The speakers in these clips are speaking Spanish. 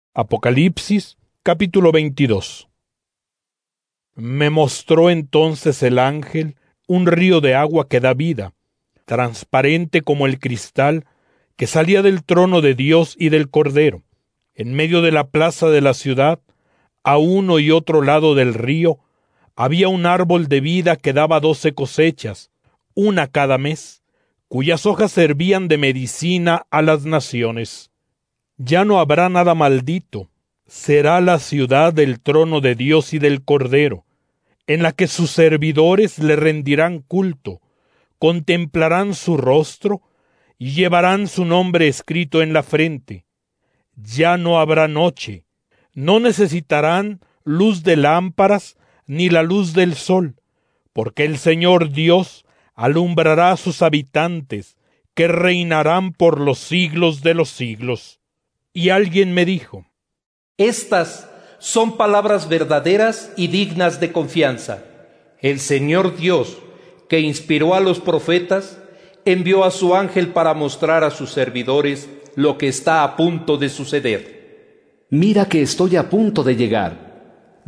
Apocalipsis, capítulo 22. Me mostró entonces el ángel un río de agua que da vida, transparente como el cristal, que salía del trono de Dios y del Cordero. En medio de la plaza de la ciudad, a uno y otro lado del río, había un árbol de vida que daba 12 cosechas, una cada mes, cuyas hojas servían de medicina a las naciones. Ya no habrá nada maldito, será la ciudad del trono de Dios y del Cordero, en la que sus servidores le rendirán culto, contemplarán su rostro y llevarán su nombre escrito en la frente. Ya no habrá noche, no necesitarán luz de lámparas ni la luz del sol, porque el Señor Dios alumbrará a sus habitantes, que reinarán por los siglos de los siglos. Y alguien me dijo: Estas son palabras verdaderas y dignas de confianza. El Señor Dios, que inspiró a los profetas, envió a su ángel para mostrar a sus servidores lo que está a punto de suceder. Mira que estoy a punto de llegar.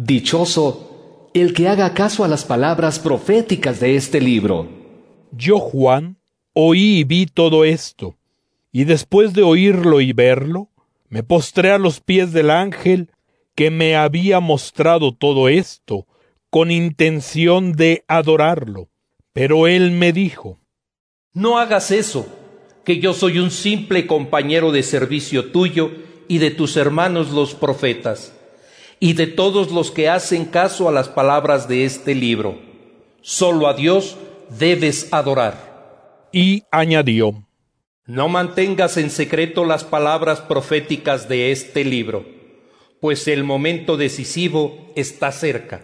Dichoso el que haga caso a las palabras proféticas de este libro. Yo, Juan, oí y vi todo esto, y después de oírlo y verlo, me postré a los pies del ángel que me había mostrado todo esto, con intención de adorarlo. Pero él me dijo: No hagas eso, que yo soy un simple compañero de servicio tuyo y de tus hermanos los profetas, y de todos los que hacen caso a las palabras de este libro. Solo a Dios debes adorar. Y añadió: No mantengas en secreto las palabras proféticas de este libro, pues el momento decisivo está cerca.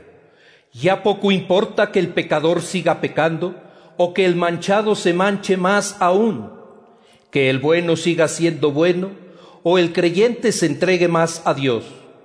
Ya poco importa que el pecador siga pecando, o que el manchado se manche más aún, que el bueno siga siendo bueno, o el creyente se entregue más a Dios.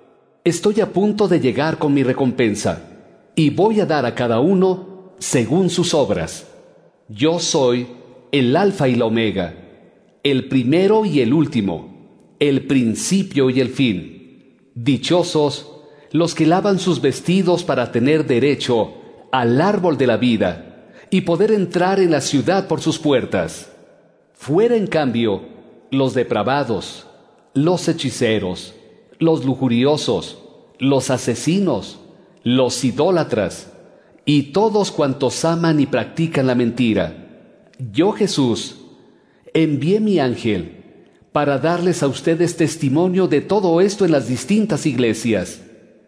Estoy a punto de llegar con mi recompensa, y voy a dar a cada uno según sus obras. Yo soy el Alfa y la Omega, el primero y el último, el principio y el fin. Dichosos los que lavan sus vestidos para tener derecho al árbol de la vida y poder entrar en la ciudad por sus puertas. Fuera, en cambio, los depravados, los hechiceros, los lujuriosos, los asesinos, los idólatras y todos cuantos aman y practican la mentira. Yo, Jesús, envié mi ángel para darles a ustedes testimonio de todo esto en las distintas iglesias.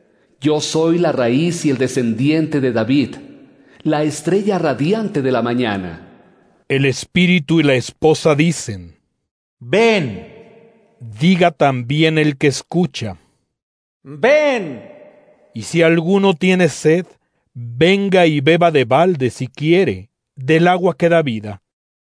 Yo soy la raíz y el descendiente de David, la estrella radiante de la mañana. El espíritu y la esposa dicen: Ven. Diga también el que escucha: Ven. Y si alguno tiene sed, venga y beba de balde, si quiere, del agua que da vida.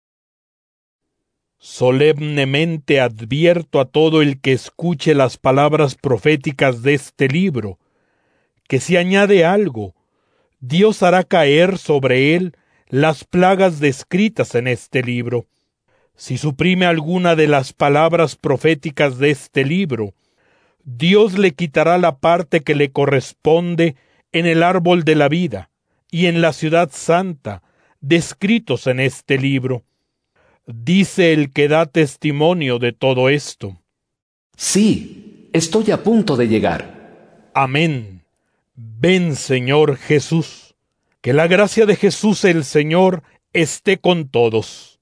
Solemnemente advierto a todo el que escuche las palabras proféticas de este libro, que si añade algo, Dios hará caer sobre él las plagas descritas en este libro. Si suprime alguna de las palabras proféticas de este libro, Dios le quitará la parte que le corresponde en el árbol de la vida y en la ciudad santa, descritos en este libro. Dice el que da testimonio de todo esto: Sí, estoy a punto de llegar. Amén. Ven, Señor Jesús. Que la gracia de Jesús el Señor esté con todos.